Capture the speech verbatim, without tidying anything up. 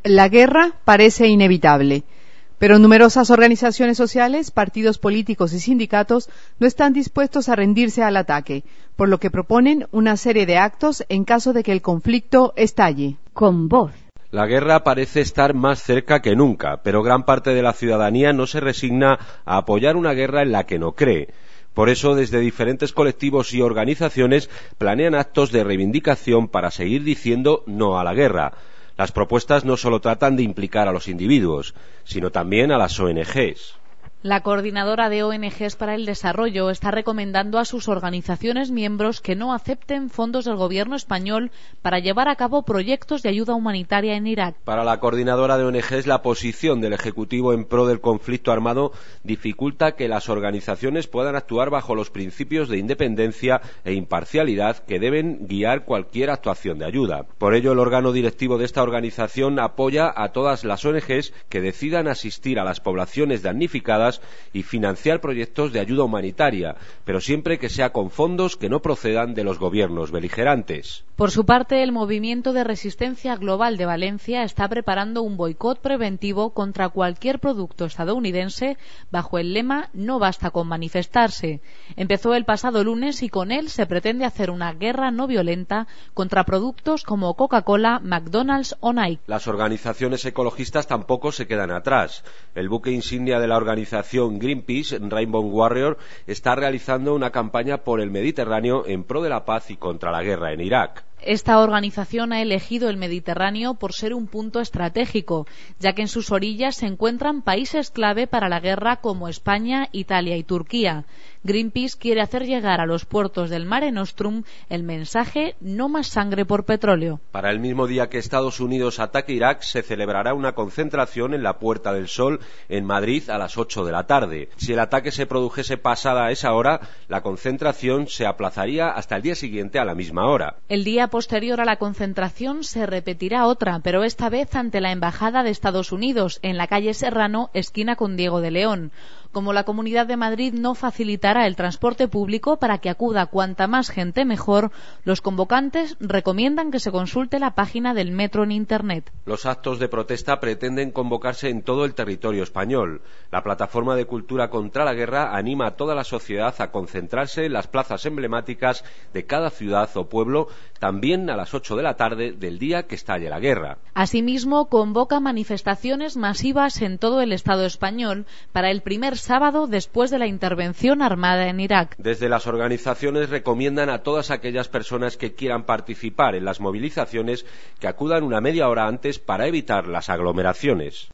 La guerra parece inevitable, pero numerosas organizaciones sociales, partidos políticos y sindicatos no están dispuestos a rendirse al ataque, por lo que proponen una serie de actos en caso de que el conflicto estalle. Con voz. La guerra parece estar más cerca que nunca, pero gran parte de la ciudadanía no se resigna a apoyar una guerra en la que no cree. Por eso, desde diferentes colectivos y organizaciones planean actos de reivindicación para seguir diciendo no a la guerra. Las propuestas no solo tratan de implicar a los individuos, sino también a las O N Ges. La Coordinadora de O N Ges para el Desarrollo está recomendando a sus organizaciones miembros que no acepten fondos del gobierno español para llevar a cabo proyectos de ayuda humanitaria en Irak. Para la Coordinadora de O N Ges, la posición del Ejecutivo en pro del conflicto armado dificulta que las organizaciones puedan actuar bajo los principios de independencia e imparcialidad que deben guiar cualquier actuación de ayuda. Por ello, el órgano directivo de esta organización apoya a todas las O N Ges que decidan asistir a las poblaciones damnificadas y financiar proyectos de ayuda humanitaria, pero siempre que sea con fondos que no procedan de los gobiernos beligerantes. Por su parte, el Movimiento de Resistencia Global de Valencia está preparando un boicot preventivo contra cualquier producto estadounidense bajo el lema "No basta con manifestarse". Empezó el pasado lunes y con él se pretende hacer una guerra no violenta contra productos como Coca-Cola, McDonald's o Nike. Las organizaciones ecologistas tampoco se quedan atrás. El buque insignia de la organización Greenpeace, Rainbow Warrior, está realizando una campaña por el Mediterráneo en pro de la paz y contra la guerra en Irak. Esta organización ha elegido el Mediterráneo por ser un punto estratégico, ya que en sus orillas se encuentran países clave para la guerra como España, Italia y Turquía. Greenpeace quiere hacer llegar a los puertos del Mare Nostrum el mensaje "no más sangre por petróleo". Para el mismo día que Estados Unidos ataque Irak, se celebrará una concentración en la Puerta del Sol en Madrid a las ocho de la tarde. Si el ataque se produjese pasada esa hora, la concentración se aplazaría hasta el día siguiente a la misma hora. El día posterior a la concentración se repetirá otra, pero esta vez ante la Embajada de Estados Unidos, en la calle Serrano, esquina con Diego de León. Como la Comunidad de Madrid no facilitará el transporte público para que acuda cuanta más gente mejor, los convocantes recomiendan que se consulte la página del metro en Internet. Los actos de protesta pretenden convocarse en todo el territorio español. La Plataforma de Cultura contra la Guerra anima a toda la sociedad a concentrarse en las plazas emblemáticas de cada ciudad o pueblo, también a las ocho de la tarde del día que estalle la guerra. Asimismo, convoca manifestaciones masivas en todo el Estado español para el primer sábado después de la intervención armada en Irak. Desde las organizaciones recomiendan a todas aquellas personas que quieran participar en las movilizaciones que acudan una media hora antes para evitar las aglomeraciones.